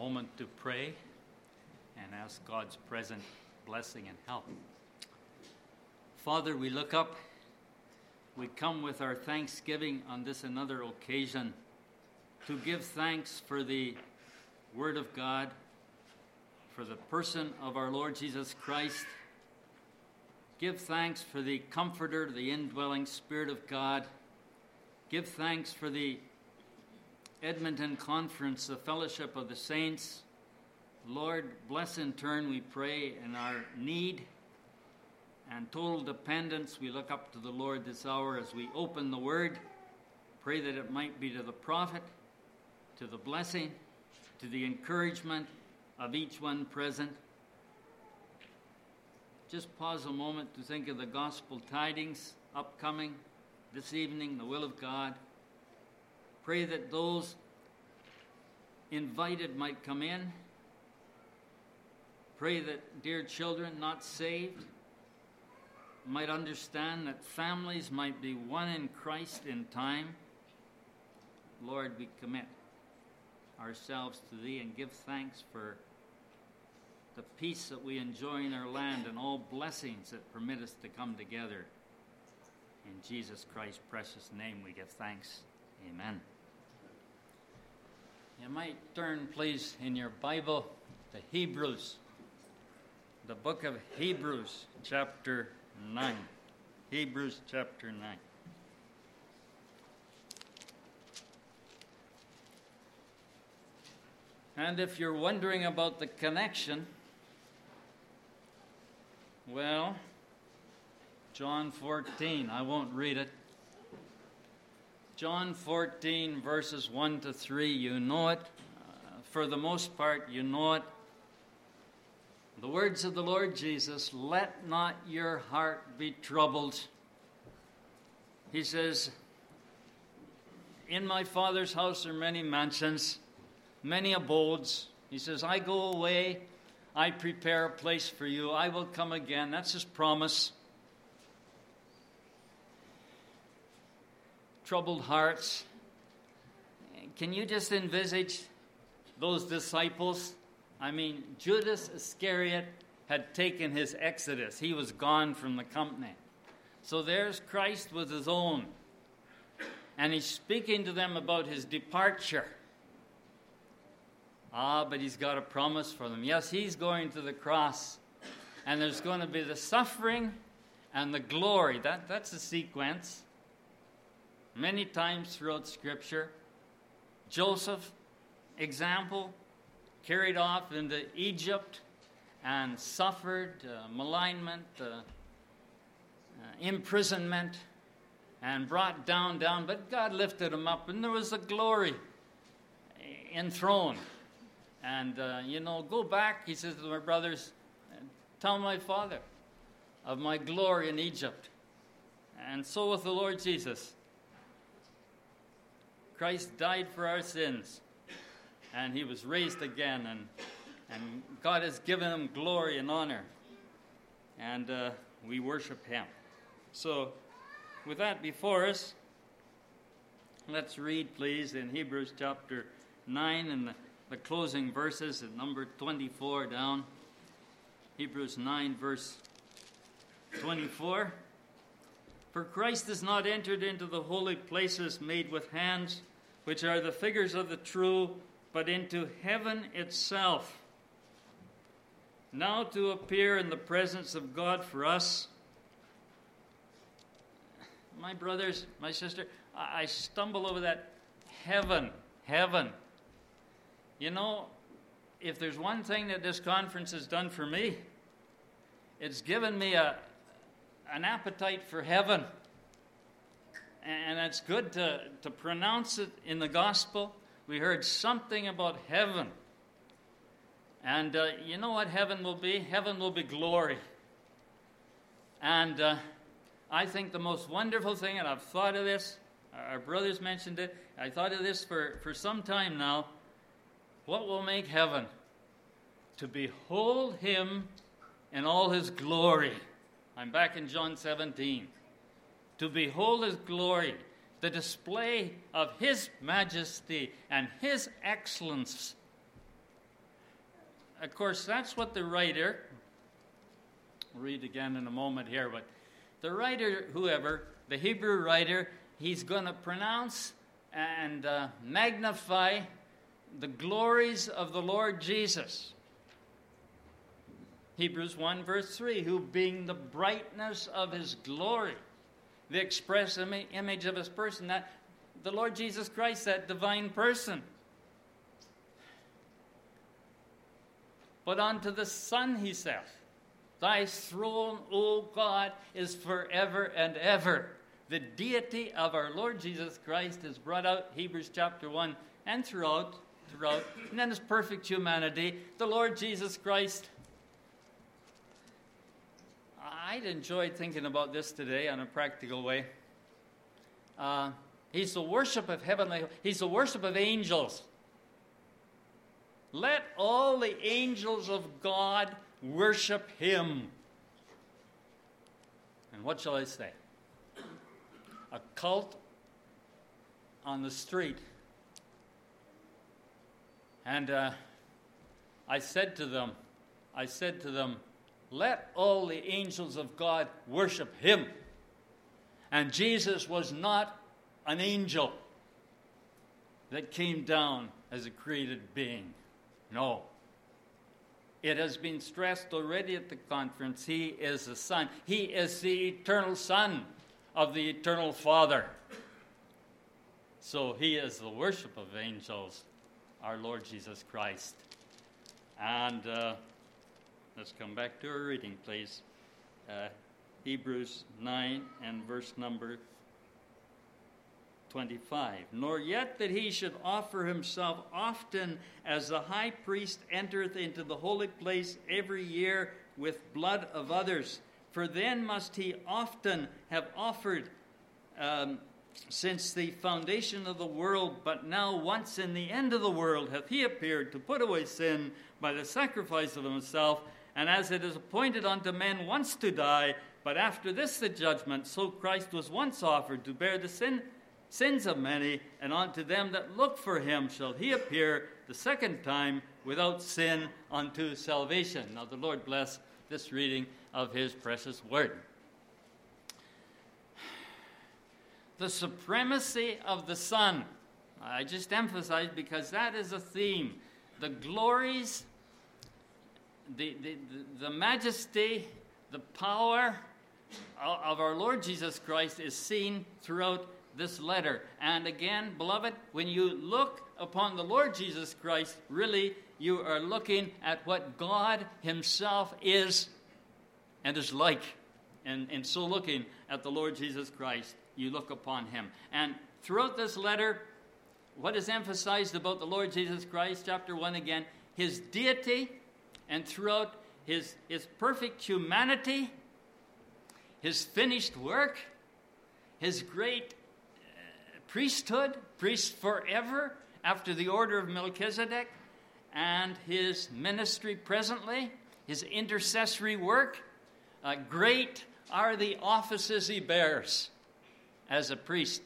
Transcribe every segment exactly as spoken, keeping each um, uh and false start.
moment to pray and ask God's present blessing and help. Father, we look up. We come with our thanksgiving on this another occasion to give thanks for the Word of God, for the person of our Lord Jesus Christ. Give thanks for the Comforter, the indwelling Spirit of God. Give thanks for the Edmonton Conference, the Fellowship of the Saints. Lord, bless in turn, we pray, in our need and total dependence. We look up to the Lord this hour as we open the Word. Pray that it might be to the profit, to the blessing, to the encouragement of each one present. Just pause a moment to think of the gospel tidings upcoming this evening, the will of God. Pray that those invited might come in. Pray that dear children not saved might understand that families might be one in Christ in time. Lord, we commit ourselves to Thee and give thanks for the peace that we enjoy in our land and all blessings that permit us to come together. In Jesus Christ's precious name we give thanks. Amen. You might turn, please, in your Bible to Hebrews, the book of Hebrews, chapter nine. Hebrews chapter nine. And if you're wondering about the connection, well, John fourteen, I won't read it. John fourteen, verses one to three, you know it. Uh, for the most part, you know it. The words of the Lord Jesus, let not your heart be troubled. He says, in my Father's house are many mansions, many abodes. He says, I go away, I prepare a place for you, I will come again. That's his promise. Troubled hearts. Can you just envisage those disciples? I mean, Judas Iscariot had taken his exodus. He was gone from the company. So there's Christ with his own. And he's speaking to them about his departure. Ah, but he's got a promise for them. Yes, he's going to the cross. And there's going to be the suffering and the glory. That, that's the sequence. Many times throughout Scripture. Joseph, example, carried off into Egypt and suffered uh, malignment, uh, uh, imprisonment, and brought down, down. But God lifted him up, and there was a glory enthroned. And, uh, you know, go back, he says to my brothers, tell my father of my glory in Egypt. And so with the Lord Jesus. Christ died for our sins. And he was raised again, and and God has given him glory and honor, and uh, we worship him. So, with that before us, let's read, please, in Hebrews chapter nine, and the, the closing verses at number twenty-four down. Hebrews nine, verse twenty-four. For Christ has not entered into the holy places made with hands, which are the figures of the true, but into heaven itself, now to appear in the presence of God for us. My brothers, my sister, I stumble over that heaven, heaven. You know, if there's one thing that this conference has done for me, it's given me a an appetite for heaven. And it's good to, to pronounce it in the gospel. We heard something about heaven. And uh, you know what heaven will be? Heaven will be glory. And uh, I think the most wonderful thing, and I've thought of this, our brothers mentioned it, I thought of this for, for some time now. What will make heaven? To behold him in all his glory. I'm back in John seventeen. To behold his glory, the display of his majesty and his excellence. of course, that's what the writer, we'll read again in a moment here, but the writer, whoever, the Hebrew writer, he's going to pronounce and uh, magnify the glories of the Lord Jesus. Hebrews one verse three, who being the brightness of his glory, the express Im- image of his person, that the Lord Jesus Christ, that divine person. But unto the Son he saith, thy throne, O God, is forever and ever. The deity of our Lord Jesus Christ is brought out, Hebrews chapter one, and throughout, throughout, and then his perfect humanity, the Lord Jesus Christ. I'd enjoyed thinking about this today in a practical way. Uh, he's the worship of heavenly, he's the worship of angels. Let all the angels of God worship him. And what shall I say? A cult on the street. And uh, I said to them, I said to them, let all the angels of God worship him. And Jesus was not an angel that came down as a created being. No. It has been stressed already at the conference. He is the Son. He is the eternal Son of the eternal Father. So he is the worship of angels, our Lord Jesus Christ. And uh, let's come back to our reading, please. Uh, Hebrews nine and verse number twenty-five. Nor yet that he should offer himself often as the high priest entereth into the holy place every year with blood of others. For then must he often have offered um, since the foundation of the world. But now once in the end of the world hath he appeared to put away sin by the sacrifice of himself. And as it is appointed unto men once to die, but after this the judgment, so Christ was once offered to bear the sin, sins of many, and unto them that look for him shall he appear the second time without sin unto salvation. Now the Lord bless this reading of his precious word. The supremacy of the Son. I just emphasize because that is a theme. The glories, the, the, the majesty, the power of our Lord Jesus Christ is seen throughout this letter. And again, beloved, when you look upon the Lord Jesus Christ, really you are looking at what God himself is and is like. And, and so looking at the Lord Jesus Christ, you look upon him. And throughout this letter, what is emphasized about the Lord Jesus Christ, chapter one again, his deity, and throughout his, his perfect humanity, his finished work, his great uh, priesthood, priest forever after the order of Melchizedek, and his ministry presently, his intercessory work. Uh, great are the offices he bears as a priest.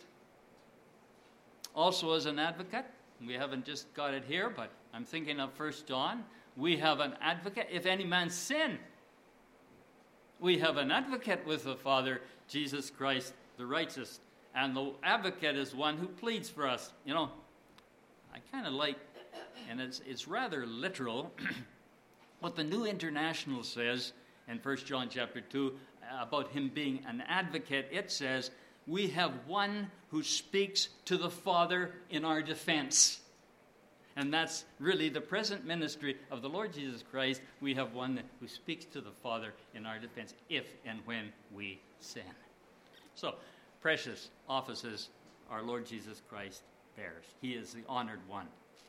Also as an advocate. We haven't just got it here, but I'm thinking of First John. We have an advocate. If any man sin, we have an advocate with the Father, Jesus Christ, the righteous. And the advocate is one who pleads for us. You know, I kind of like, and it's it's rather literal, what the New International says in First John chapter two about him being an advocate. It says, we have one who speaks to the Father in our defense. And that's really the present ministry of the Lord Jesus Christ. We have one who speaks to the Father in our defense if and when we sin. So, precious offices our Lord Jesus Christ bears. He is the honored one.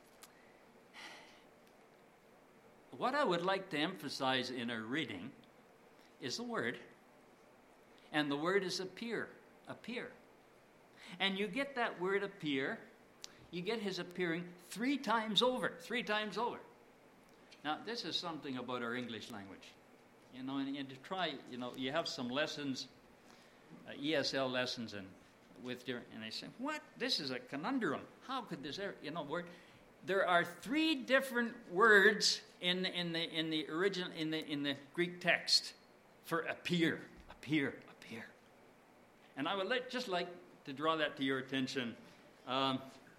What I would like to emphasize in our reading is the word. And the word is appear. Appear. And you get that word appear, you get his appearing three times over. Three times over. Now, this is something about our English language. You know, and, and to try, you know, you have some lessons, uh, E S L lessons, and with your, and they say, what? This is a conundrum. How could this ever, you know, word? there are three different words in the, in the in the original in the in the Greek text for appear, appear, appear. And I would like, just like to draw that to your attention. Um,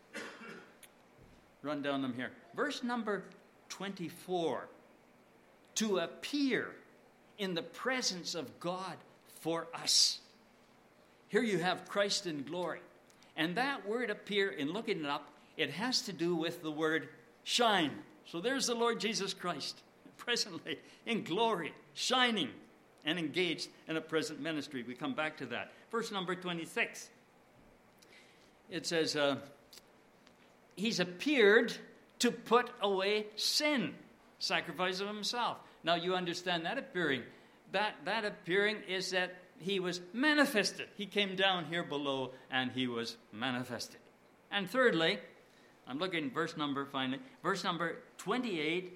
run down them here. Verse number twenty-four. To appear in the presence of God for us. Here you have Christ in glory. And that word appear, in looking it up, it has to do with the word shine. So there's the Lord Jesus Christ, presently in glory, shining and engaged in a present ministry. We come back to that. Verse number twenty-six. It says, uh, he's appeared to put away sin, sacrifice of himself. Now you understand that appearing. That, that appearing is that he was manifested. He came down here below and he was manifested. And thirdly, I'm looking at verse number finally, verse number twenty-eight.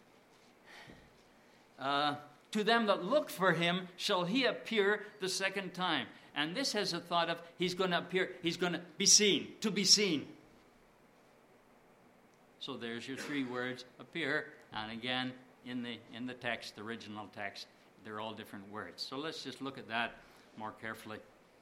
Uh, to them that look for him shall he appear the second time. And this has a thought of he's going to appear, he's going to be seen, to be seen. So there's your three words, appear, and again, in the in the text, the original text, they're all different words. So let's just look at that more carefully.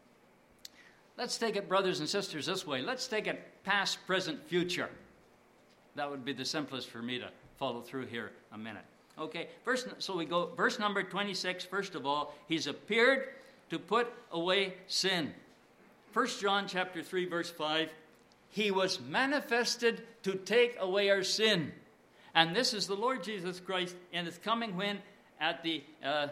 Let's take it, brothers and sisters, this way. Let's take it past, present, future. That would be the simplest for me to follow through here a minute. Okay, first, so we go, verse number twenty-six, first of all, he's appeared to put away sin. First John chapter three, verse five, he was manifested to take away our sin. And this is the Lord Jesus Christ, and it's coming when? At the uh,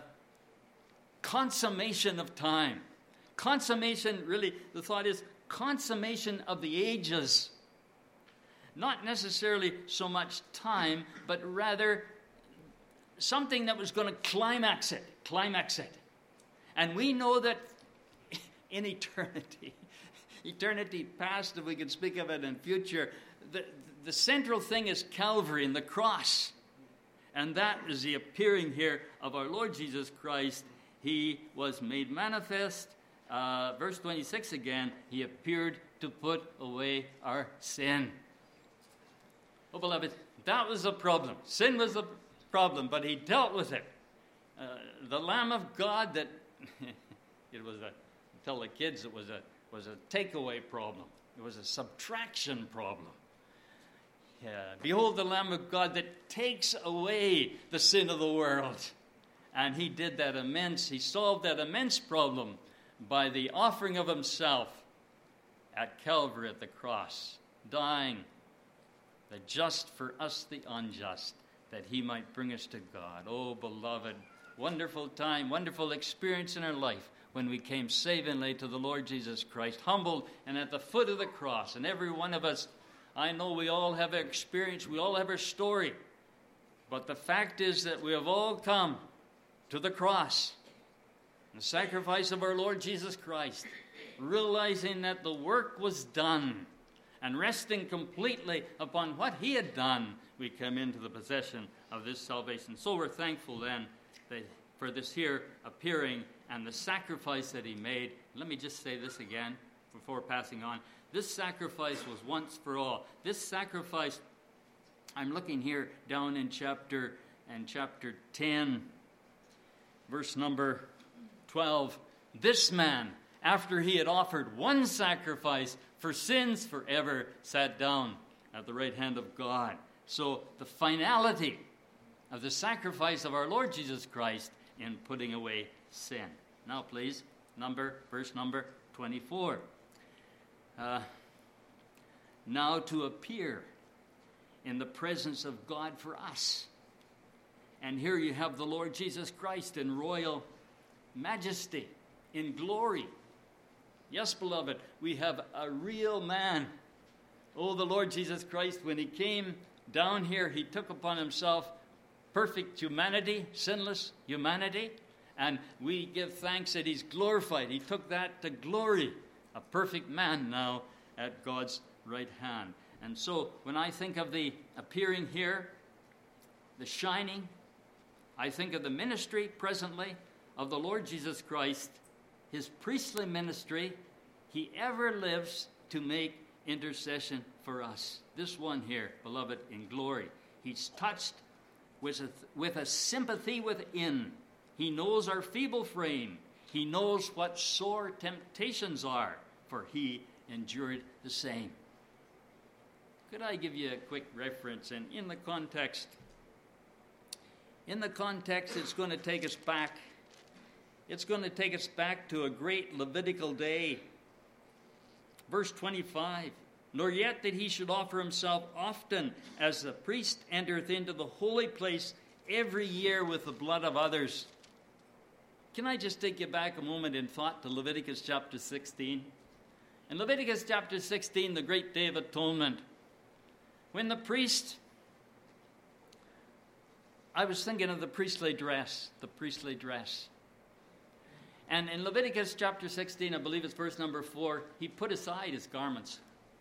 consummation of time. Consummation, really, the thought is consummation of the ages. Not necessarily so much time, but rather something that was going to climax it, climax it. And we know that in eternity, eternity past, if we could speak of it in future, the, the central thing is Calvary and the cross. And that is the appearing here of our Lord Jesus Christ. He was made manifest. Uh, verse twenty-six again, he appeared to put away our sin. Oh, beloved, that was a problem. Sin was a problem, but he dealt with it. Uh, the Lamb of God that, it was a, tell the kids it was a, was a takeaway problem. It was a subtraction problem. Yeah. Behold the Lamb of God that takes away the sin of the world. And he did that immense, he solved that immense problem by the offering of himself at Calvary at the cross, dying, the just for us the unjust, that he might bring us to God. Oh, beloved, wonderful time, wonderful experience in our life when we came savingly to the Lord Jesus Christ, humbled and at the foot of the cross. And every one of us, I know we all have our experience, we all have our story. But the fact is that we have all come to the cross, the sacrifice of our Lord Jesus Christ, realizing that the work was done, and resting completely upon what he had done, we come into the possession of this salvation. So we're thankful then that for this here appearing and the sacrifice that he made. Let me just say this again before passing on. This sacrifice was once for all. This sacrifice, I'm looking here down in chapter and chapter ten, verse number twelve. This man, after he had offered one sacrifice for sins forever, sat down at the right hand of God. So the finality of the sacrifice of our Lord Jesus Christ in putting away sin. Now please, number verse number twenty-four. Uh, now to appear in the presence of God for us. And here you have the Lord Jesus Christ in royal majesty, in glory. Yes, beloved, we have a real man. Oh, the Lord Jesus Christ, when he came down here, he took upon himself perfect humanity, sinless humanity, and we give thanks that he's glorified. He took that to glory, a perfect man now at God's right hand. And so when I think of the appearing here, the shining, I think of the ministry presently of the Lord Jesus Christ, his priestly ministry. He ever lives to make intercession for us. this one here, beloved, in glory. He's touched with a, with a sympathy within. He knows our feeble frame. He knows what sore temptations are, for he endured the same. Could I give you a quick reference? And in the context, in the context, it's going to take us back. It's going to take us back to a great Levitical day. Verse twenty-five, nor yet that he should offer himself often, as the priest entereth into the holy place every year with the blood of others. Can I just take you back a moment in thought to Leviticus chapter sixteen? In Leviticus chapter sixteen, the great day of atonement, when the priest, I was thinking of the priestly dress, the priestly dress. And in Leviticus chapter sixteen, I believe it's verse number four, he put aside his garments.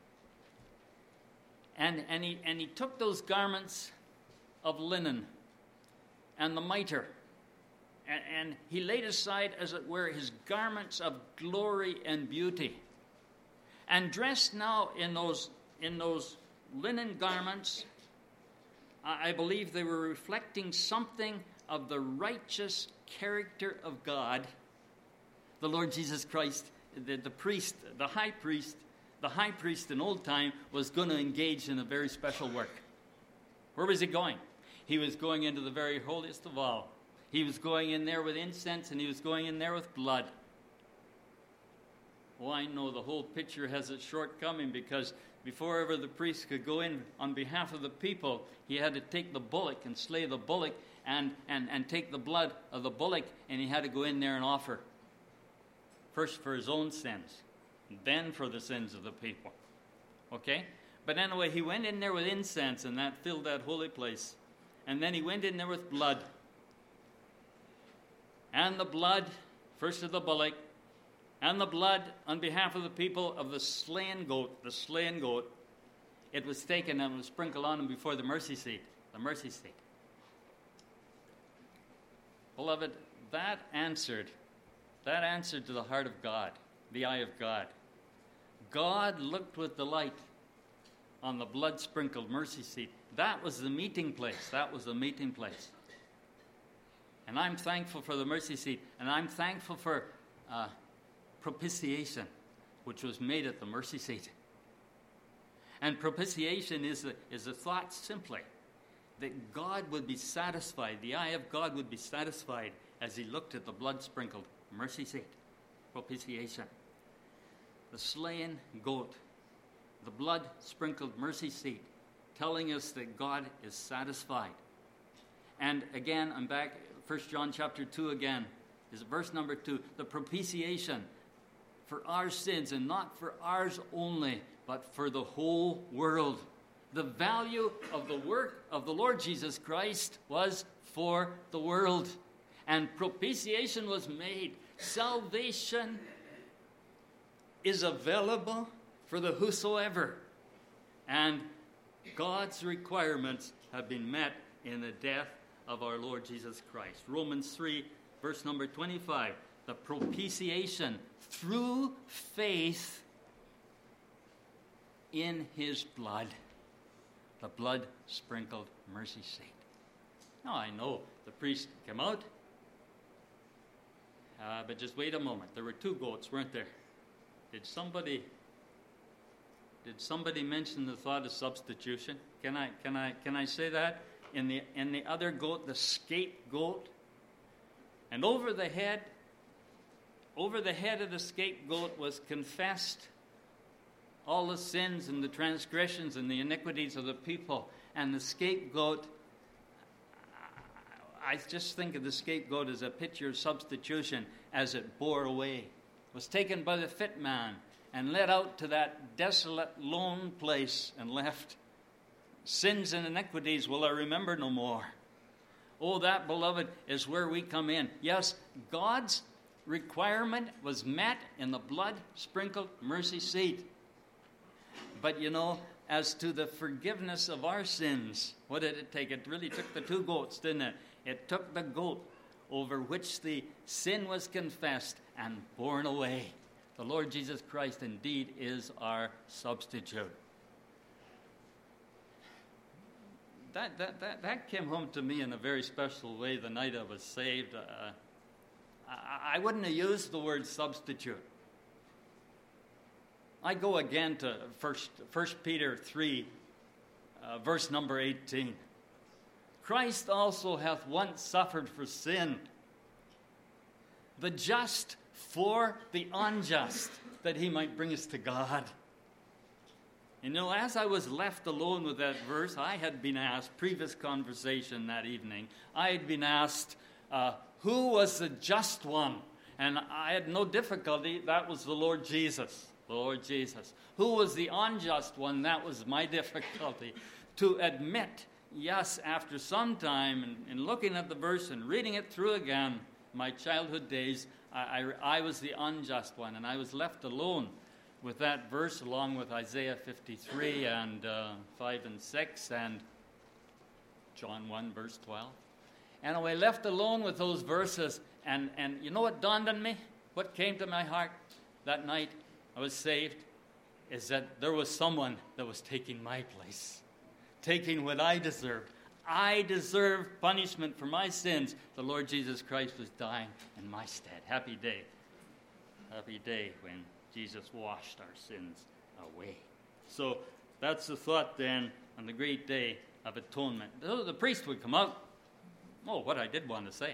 And, and, he, and he took those garments of linen and the mitre, and, and he laid aside, as it were, his garments of glory and beauty. And dressed now in those, in those linen garments, I, I believe they were reflecting something of the righteous character of God. The Lord Jesus Christ, the, the priest, the high priest, the high priest in old time was going to engage in a very special work. Where was he going? He was going into the very holiest of all. He was going in there with incense, and he was going in there with blood. Oh, I know the whole picture has its shortcoming, because before ever the priest could go in on behalf of the people, he had to take the bullock and slay the bullock and, and, and take the blood of the bullock, and he had to go in there and offer. First for his own sins, then for the sins of the people. Okay? But anyway, he went in there with incense, and that filled that holy place. And then he went in there with blood. And the blood, first of the bullock, and the blood on behalf of the people of the slain goat, the slain goat, it was taken and was sprinkled on him before the mercy seat, the mercy seat. Beloved, that answered That answered to the heart of God, the eye of God. God looked with delight on the blood-sprinkled mercy seat. That was the meeting place. That was the meeting place. And I'm thankful for the mercy seat. And I'm thankful for uh, propitiation, which was made at the mercy seat. And propitiation is a, is a thought simply that God would be satisfied, the eye of God would be satisfied as he looked at the blood-sprinkled mercy seat, propitiation. The slain goat, the blood-sprinkled mercy seat, telling us that God is satisfied. And again, I'm back, First John chapter two again, is verse number two. The propitiation for our sins, and not for ours only, but for the whole world. The value of the work of the Lord Jesus Christ was for the world. And propitiation was made. Salvation is available for the whosoever. And God's requirements have been met in the death of our Lord Jesus Christ. Romans three, verse number twenty-five. The propitiation through faith in his blood. The blood-sprinkled mercy seat. Now I know the priest came out. Uh, but just wait a moment. There were two goats, weren't there? Did somebody did somebody mention the thought of substitution? Can I can I can I say that? In the in the other goat, the scapegoat, and over the head, over the head of the scapegoat was confessed all the sins and the transgressions and the iniquities of the people. And the scapegoat, I just think of the scapegoat as a picture of substitution as it bore away. Was taken by the fit man and led out to that desolate, lone place and left. Sins and iniquities will I remember no more. Oh, that, beloved, is where we come in. Yes, God's requirement was met in the blood-sprinkled mercy seat. But you know, as to the forgiveness of our sins, what did it take? It really took the two goats, didn't it? It took the goat over which the sin was confessed and borne away. The Lord Jesus Christ indeed is our substitute. that, that, that, that came home to me in a very special way the night I was saved. Uh, I, I wouldn't have used the word substitute. I go again to First, First Peter three, uh, verse number eighteen. Christ also hath once suffered for sin, the just for the unjust, that he might bring us to God. You know, as I was left alone with that verse, I had been asked, previous conversation that evening, I had been asked, uh, who was the just one? And I had no difficulty. That was the Lord Jesus. The Lord Jesus. Who was the unjust one? That was my difficulty. To admit, yes, after some time, in, in looking at the verse and reading it through again, my childhood days, I, I, I was the unjust one, and I was left alone with that verse along with Isaiah fifty-three and uh, five and six and John one, verse twelve. And I was left alone with those verses, and, and you know what dawned on me? What came to my heart that night I was saved is that there was someone that was taking my place, taking what I deserved. I deserved punishment for my sins. The Lord Jesus Christ was dying in my stead. Happy day. Happy day when Jesus washed our sins away. So that's the thought then on the great day of atonement. So the priest would come out. Oh, what I did want to say.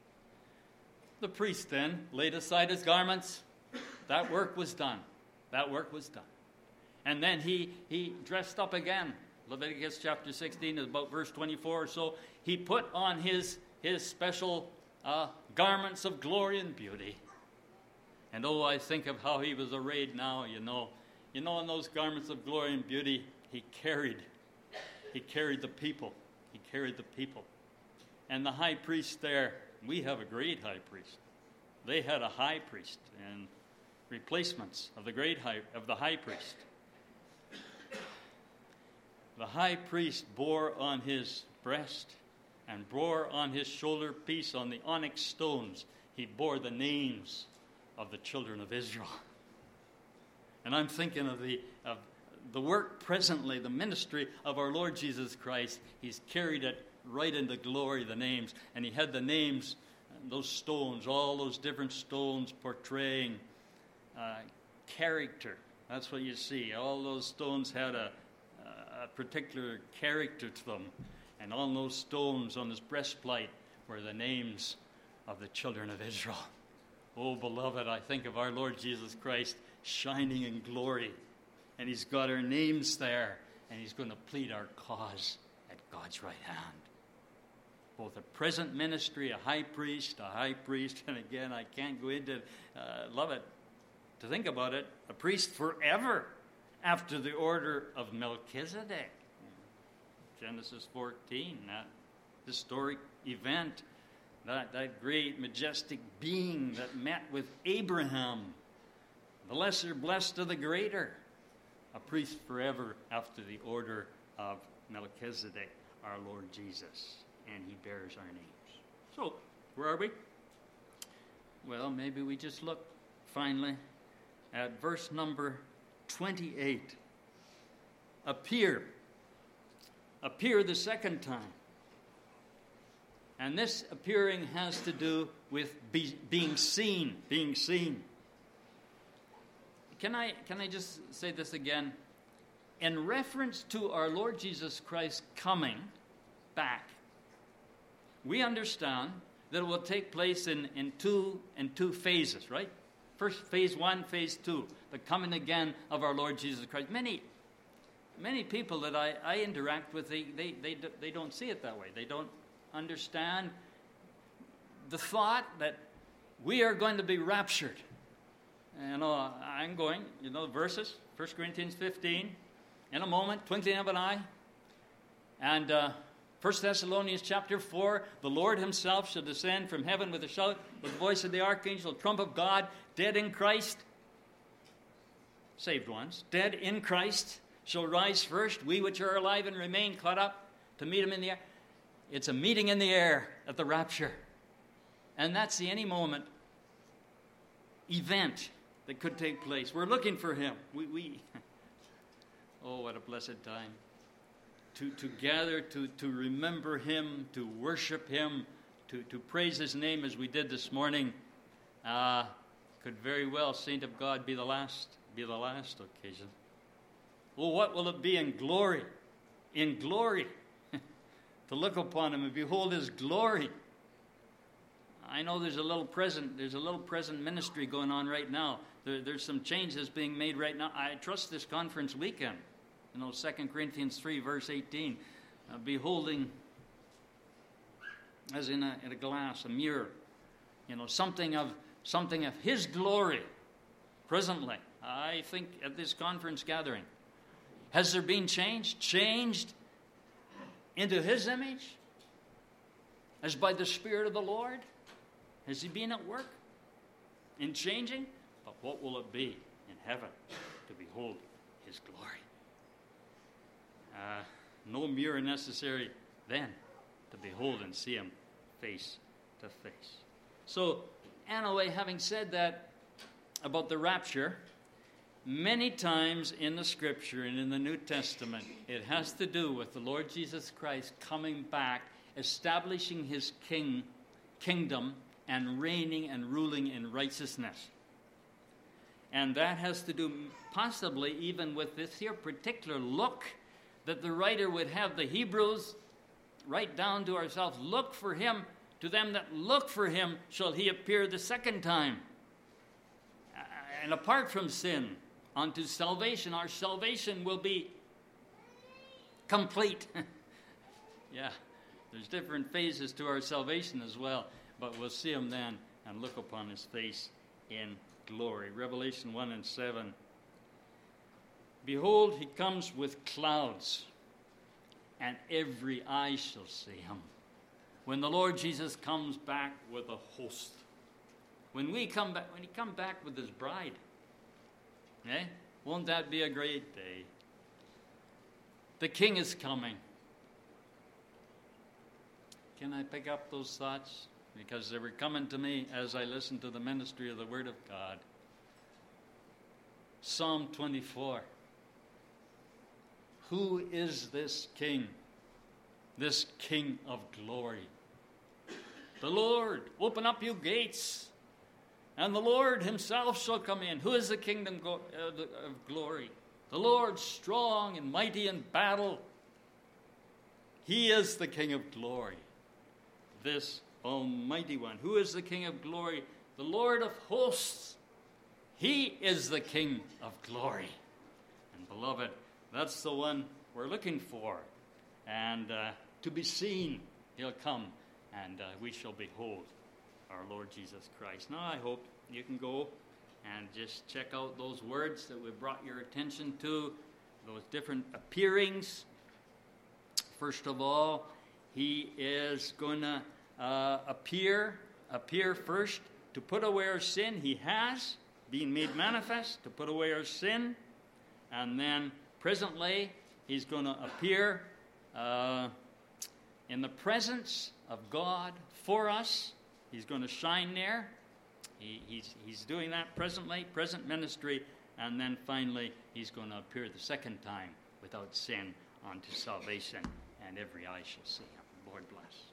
The priest then laid aside his garments. That work was done. That work was done. And then he, he dressed up again. Leviticus chapter sixteen is about verse twenty-four or so. He put on his, his special uh, garments of glory and beauty. And oh, I think of how he was arrayed now, you know. You know, in those garments of glory and beauty, he carried, he carried the people. He carried the people. And the high priest there, we have a great high priest. They had a high priest and replacements of the great high, of the high priest. The high priest bore on his breast and bore on his shoulder piece on the onyx stones. He bore the names of the children of Israel. And I'm thinking of the of the work presently, the ministry of our Lord Jesus Christ. He's carried it right into glory, the names. And he had the names, those stones, all those different stones portraying uh, character. That's what you see. All those stones had a, a particular character to them. And on those stones on his breastplate were the names of the children of Israel. Oh, beloved, I think of our Lord Jesus Christ shining in glory. And he's got our names there. And he's going to plead our cause at God's right hand. Both a present ministry, a high priest, a high priest. And again, I can't go into, uh, love it, to think about it, a priest forever after the order of Melchizedek. Genesis fourteen, that historic event, that, that great majestic being that met with Abraham, the lesser blessed of the greater, a priest forever after the order of Melchizedek, our Lord Jesus, and he bears our names. So, where are we? Well, maybe we just look finally at verse number twenty-eight. Appear. Appear the second time. And this appearing has to do with be, being seen, being seen. Can I, can I just say this again? In reference to our Lord Jesus Christ coming back, we understand that it will take place in, in, two, in two phases, right? First, phase one, phase two, the coming again of our Lord Jesus Christ. Many Many people that I, I interact with, they, they, they, they don't see it that way. They don't understand the thought that we are going to be raptured. You know, I'm going, you know, verses, First Corinthians fifteen, in a moment, twinkling of an eye. And uh, First Thessalonians chapter four, the Lord himself shall descend from heaven with a shout, with the voice of the archangel, trump of God, dead in Christ, saved ones, dead in Christ, shall rise first, we which are alive and remain caught up to meet him in the air. It's a meeting in the air at the rapture. And that's the any moment event that could take place. We're looking for him. We, we Oh, what a blessed time. to, to gather, to, to remember him, to worship him, to, to praise his name as we did this morning, uh, could very well, saint of God, be the last, be the last occasion. Well, what will it be in glory? In glory. To look upon him and behold his glory. I know there's a little present, there's a little present ministry going on right now. There, there's some changes being made right now. I trust this conference weekend. You know, Second Corinthians three, verse eighteen. Uh, beholding, as in a, in a glass, a mirror. You know, something of something of his glory. Presently, I think at this conference gathering. Has there been change? Changed into his image? As by the Spirit of the Lord? Has he been at work in changing? But what will it be in heaven to behold his glory? Uh, no mirror necessary then to behold and see him face to face. So, anyway, having said that about the rapture, many times in the Scripture and in the New Testament, it has to do with the Lord Jesus Christ coming back, establishing his king, kingdom, and reigning and ruling in righteousness. And that has to do possibly even with this here particular look that the writer would have the Hebrews write down to ourselves, look for him, to them that look for him shall he appear the second time. And apart from sin, unto salvation, our salvation will be complete. Yeah, there's different phases to our salvation as well, but we'll see him then and look upon his face in glory. Revelation one and seven. Behold, he comes with clouds, and every eye shall see him. When the Lord Jesus comes back with a host, when we come back, when he comes back with his bride, eh? Won't that be a great day? The King is coming. Can I pick up those thoughts? Because they were coming to me as I listened to the ministry of the Word of God. Psalm twenty-four. Who is this King? This King of glory. The Lord, open up you gates, and the Lord himself shall come in. Who is the kingdom go- uh, the, of glory? The Lord strong and mighty in battle. He is the King of glory. This Almighty One. Who is the King of glory? The Lord of hosts. He is the King of glory. And beloved, that's the one we're looking for. And uh, to be seen, he'll come, and uh, we shall behold our Lord Jesus Christ. Now I hope you can go and just check out those words that we brought your attention to, those different appearings. First of all, he is going to uh, appear, appear first to put away our sin. He has been made manifest to put away our sin. And then presently, he's going to appear uh, in the presence of God for us. He's going to shine there. He, he's, he's doing that presently, present ministry. And then finally, he's going to appear the second time without sin unto salvation. And every eye shall see him. Lord bless.